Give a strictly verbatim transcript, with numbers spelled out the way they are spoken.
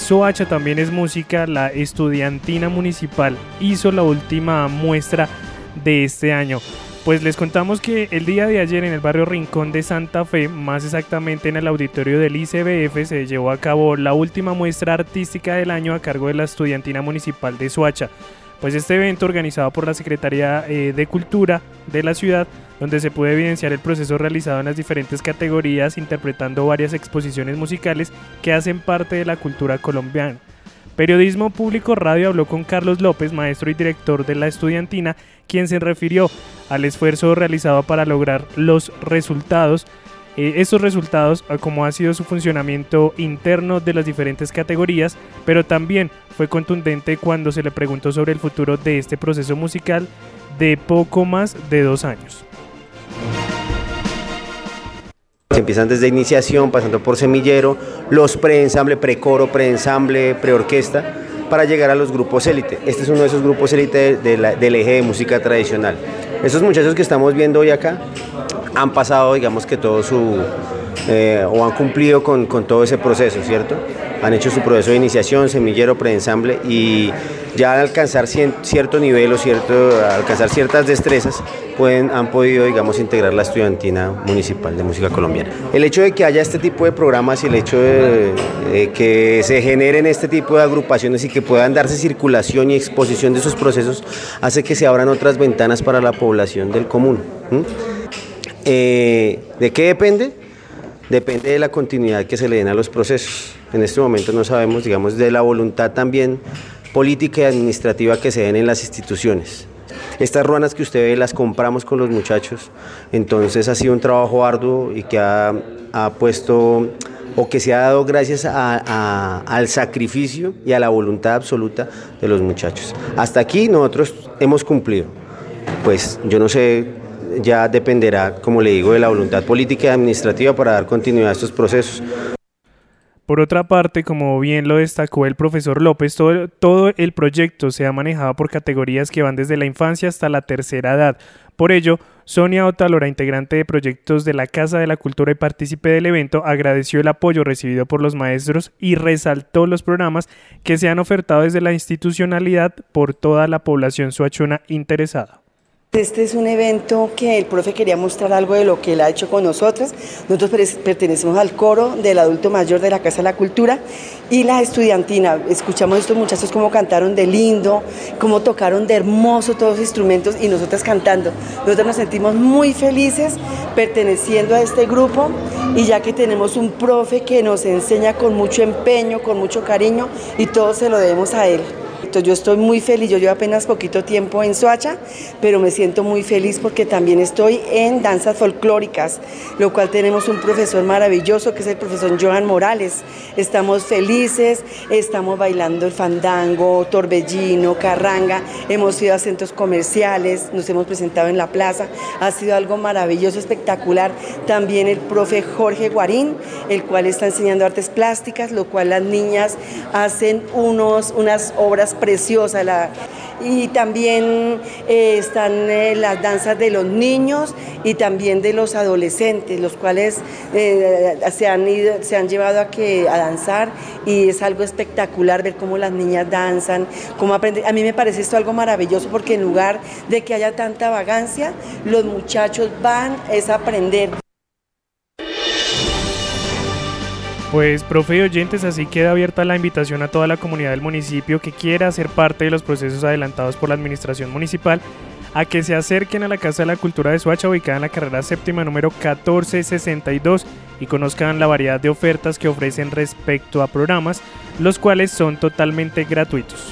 Soacha también es música, la estudiantina municipal hizo la última muestra de este año. Pues les contamos que el día de ayer en el barrio Rincón de Santa Fe, más exactamente en el auditorio del I C B F, se llevó a cabo la última muestra artística del año a cargo de la estudiantina municipal de Soacha. Pues este evento, organizado por la Secretaría eh, de Cultura de la ciudad, donde se puede evidenciar el proceso realizado en las diferentes categorías, interpretando varias exposiciones musicales que hacen parte de la cultura colombiana. Periodismo Público Radio habló con Carlos López, maestro y director de la estudiantina, quien se refirió al esfuerzo realizado para lograr los resultados, eh, estos resultados, a cómo ha sido su funcionamiento interno de las diferentes categorías, pero también fue contundente cuando se le preguntó sobre el futuro de este proceso musical de poco más de dos años. Que empiezan desde iniciación, pasando por semillero, los preensamble, precoro, preensamble, preorquesta, para llegar a los grupos élite. Este es uno de esos grupos élite de la, del eje de música tradicional. Estos muchachos que estamos viendo hoy acá han pasado, digamos que todo su, eh, o han cumplido con, con todo ese proceso, ¿cierto? Han hecho su proceso de iniciación, semillero, preensamble, y ya al alcanzar cierto nivel o cierto, alcanzar ciertas destrezas, pueden, han podido, digamos, integrar la estudiantina municipal de música colombiana. El hecho de que haya este tipo de programas y el hecho de, de que se generen este tipo de agrupaciones y que puedan darse circulación y exposición de esos procesos, hace que se abran otras ventanas para la población del común. ¿Mm? Eh, ¿De qué depende? Depende de la continuidad que se le den a los procesos. En este momento no sabemos, digamos, de la voluntad también política y administrativa que se den en las instituciones. Estas ruanas que usted ve las compramos con los muchachos, entonces ha sido un trabajo arduo y que ha, ha puesto, o que se ha dado gracias a, a, al sacrificio y a la voluntad absoluta de los muchachos. Hasta aquí nosotros hemos cumplido, pues yo no sé, ya dependerá, como le digo, de la voluntad política y administrativa para dar continuidad a estos procesos. Por otra parte, como bien lo destacó el profesor López, todo, todo el proyecto se ha manejado por categorías que van desde la infancia hasta la tercera edad. Por ello, Sonia Otalora, integrante de proyectos de la Casa de la Cultura y partícipe del evento, agradeció el apoyo recibido por los maestros y resaltó los programas que se han ofertado desde la institucionalidad por toda la población soachona interesada. Este es un evento que el profe quería mostrar algo de lo que él ha hecho con nosotros. Nosotros pertenecemos al coro del adulto mayor de la Casa de la Cultura y la estudiantina. Escuchamos a estos muchachos cómo cantaron de lindo, cómo tocaron de hermoso todos los instrumentos y nosotras cantando. Nosotros nos sentimos muy felices perteneciendo a este grupo y ya que tenemos un profe que nos enseña con mucho empeño, con mucho cariño y todo se lo debemos a él. Yo estoy muy feliz, yo llevo apenas poquito tiempo en Soacha, pero me siento muy feliz porque también estoy en danzas folclóricas, lo cual tenemos un profesor maravilloso que es el profesor Joan Morales. Estamos felices, estamos bailando el fandango, torbellino, carranga, hemos ido a centros comerciales, nos hemos presentado en la plaza, ha sido algo maravilloso, espectacular. También el profe Jorge Guarín, el cual está enseñando artes plásticas, lo cual las niñas hacen unos, unas obras preciosa, la, y también eh, están eh, las danzas de los niños y también de los adolescentes, los cuales eh, se, han ido, se han llevado a, que, a danzar y es algo espectacular ver cómo las niñas danzan, cómo aprenden. A mí me parece esto algo maravilloso porque en lugar de que haya tanta vagancia, los muchachos van es a aprender. Pues, profe y oyentes, así queda abierta la invitación a toda la comunidad del municipio que quiera ser parte de los procesos adelantados por la administración municipal a que se acerquen a la Casa de la Cultura de Soacha, ubicada en la carrera séptima número catorce sesenta y dos, y conozcan la variedad de ofertas que ofrecen respecto a programas, los cuales son totalmente gratuitos.